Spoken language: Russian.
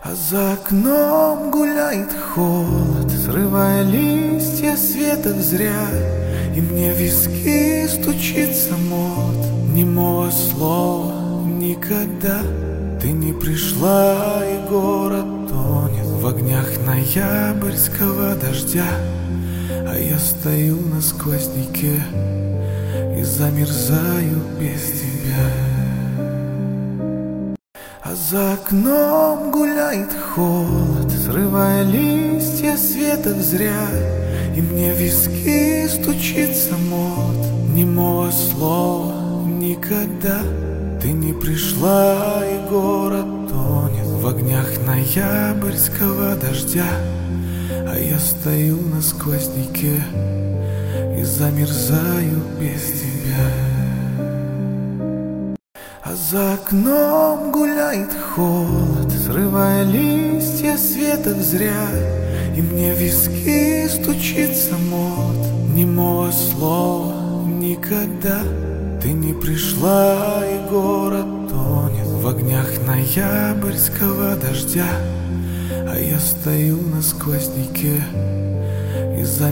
А за окном гуляет холод, срывая листья с веток зря. И мне в виски стучит самот, немого слова никогда. Ты не пришла, и город тонет в огнях ноябрьского дождя. А я стою на сквозняке и замерзаю без тебя. А за окном гуляет холод, срывая листья с веток зря. И мне в виски стучит самот, немого слова никогда. Ты не пришла, и город тонет в огнях ноябрьского дождя. А я стою на сквозняке и замерзаю без тебя. А за окном гуляет холод, срывая листья с веток зря. И мне в виски стучит самот, немого слова никогда. Ты не пришла, и город тонет в огнях ноябрьского дождя. А я стою на сквозняке и замерзаю.